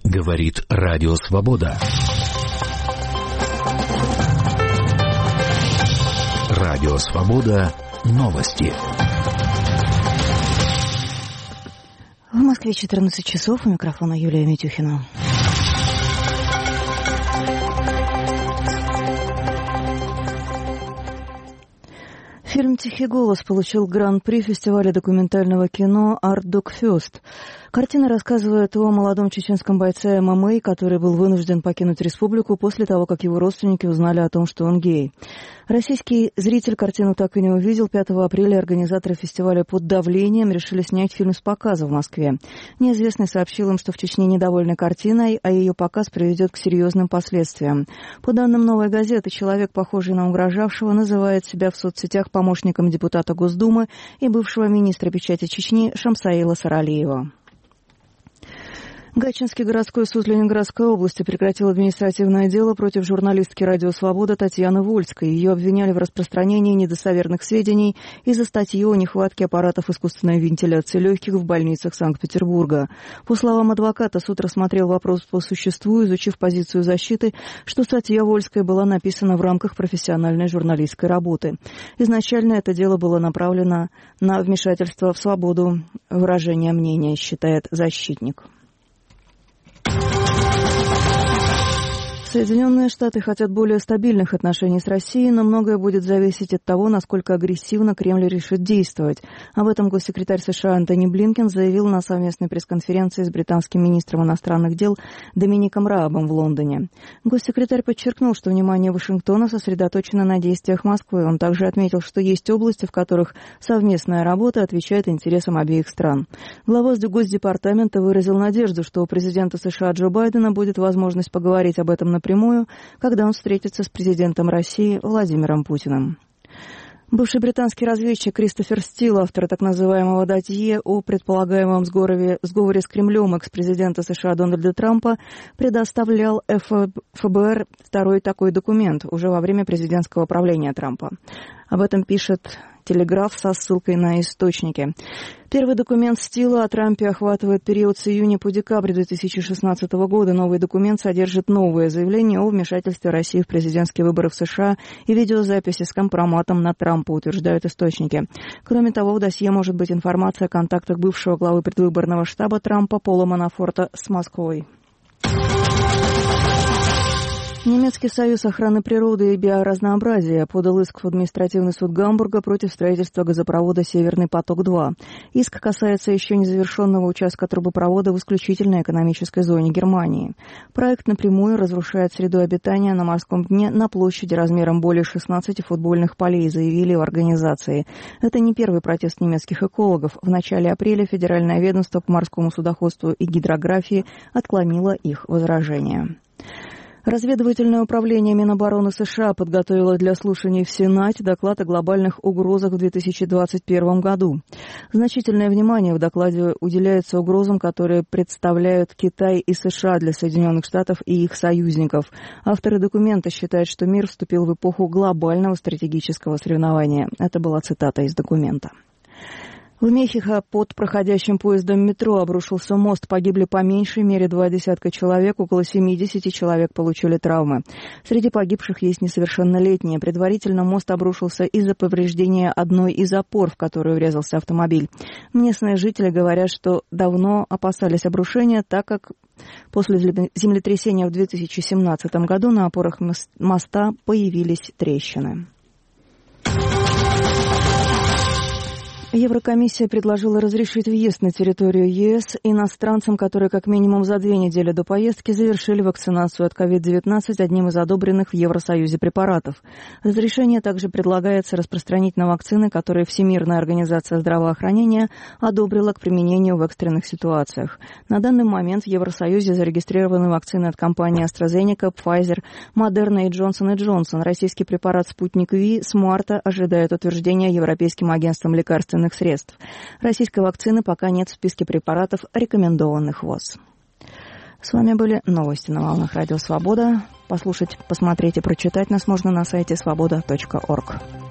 Говорит Радио Свобода. Радио Свобода. Новости. В Москве 14 часов. У микрофона Юлия Митюхина. Фильм «Тихий голос» получил гран-при фестиваля документального кино «Артдокфест». Картина рассказывает о молодом чеченском бойце ММА, который был вынужден покинуть республику после того, как его родственники узнали о том, что он гей. Российский зритель картину так и не увидел. 5 апреля организаторы фестиваля под давлением решили снять фильм с показа в Москве. Неизвестный сообщил им, что в Чечне недовольны картиной, а ее показ приведет к серьезным последствиям. По данным «Новой газеты», человек, похожий на угрожавшего, называет себя в соцсетях помощником депутата Госдумы и бывшего министра печати Чечни Шамсаила Саралиева. Гатчинский городской суд Ленинградской области прекратил административное дело против журналистки «Радио Свобода» Татьяны Вольской. Ее обвиняли в распространении недостоверных сведений из-за статьи о нехватке аппаратов искусственной вентиляции легких в больницах Санкт-Петербурга. По словам адвоката, суд рассмотрел вопрос по существу, изучив позицию защиты, что статья Вольской была написана в рамках профессиональной журналистской работы. Изначально это дело было направлено на вмешательство в свободу выражения мнения, считает защитник. Соединенные Штаты хотят более стабильных отношений с Россией, но многое будет зависеть от того, насколько агрессивно Кремль решит действовать. Об этом госсекретарь США Антони Блинкен заявил на совместной пресс-конференции с британским министром иностранных дел Домиником Раабом в Лондоне. Госсекретарь подчеркнул, что внимание Вашингтона сосредоточено на действиях Москвы. Он также отметил, что есть области, в которых совместная работа отвечает интересам обеих стран. Глава Госдепартамента выразил надежду, что у президента США Джо Байдена будет возможность поговорить об этом напрямую, когда он встретится с президентом России Владимиром Путиным. Бывший британский разведчик Кристофер Стил, автор так называемого досье о предполагаемом сговоре с Кремлем экс-президента США Дональда Трампа, предоставлял ФБР второй такой документ уже во время президентского правления Трампа. Об этом пишет «Телеграф» со ссылкой на источники. Первый документ Стила о Трампе охватывает период с июня по декабрь 2016 года. Новый документ содержит новые заявления о вмешательстве России в президентские выборы в США и видеозаписи с компроматом на Трампа, утверждают источники. Кроме того, в досье может быть информация о контактах бывшего главы предвыборного штаба Трампа Пола Манафорта с Москвой. Немецкий союз охраны природы и биоразнообразия подал иск в административный суд Гамбурга против строительства газопровода «Северный поток-2». Иск касается еще незавершенного участка трубопровода в исключительной экономической зоне Германии. Проект напрямую разрушает среду обитания на морском дне на площади размером более 16 футбольных полей, заявили в организации. Это не первый протест немецких экологов. В начале апреля Федеральное ведомство по морскому судоходству и гидрографии отклонило их возражения. Разведывательное управление Минобороны США подготовило для слушаний в Сенате доклад о глобальных угрозах в 2021 году. Значительное внимание в докладе уделяется угрозам, которые представляют Китай и США для Соединенных Штатов и их союзников. Авторы документа считают, что мир вступил в эпоху глобального стратегического соревнования. Это была цитата из документа. В Мехико под проходящим поездом метро обрушился мост. Погибли по меньшей мере 20 человек, около 70 человек получили травмы. Среди погибших есть несовершеннолетние. Предварительно мост обрушился из-за повреждения одной из опор, в которую врезался автомобиль. Местные жители говорят, что давно опасались обрушения, так как после землетрясения в 2017 году на опорах моста появились трещины. Еврокомиссия предложила разрешить въезд на территорию ЕС иностранцам, которые как минимум за 2 недели до поездки завершили вакцинацию от COVID-19 одним из одобренных в Евросоюзе препаратов. Разрешение также предлагается распространить на вакцины, которые Всемирная организация здравоохранения одобрила к применению в экстренных ситуациях. На данный момент в Евросоюзе зарегистрированы вакцины от компаний AstraZeneca, Pfizer, Moderna и Johnson & Johnson. Российский препарат «Спутник Ви» с марта ожидает утверждения Европейским агентством лекарственных средств. Российской вакцины пока нет в списке препаратов, рекомендованных ВОЗ. С вами были новости на волнах Радио Свобода. Послушать, посмотреть и прочитать нас можно на сайте svoboda.org.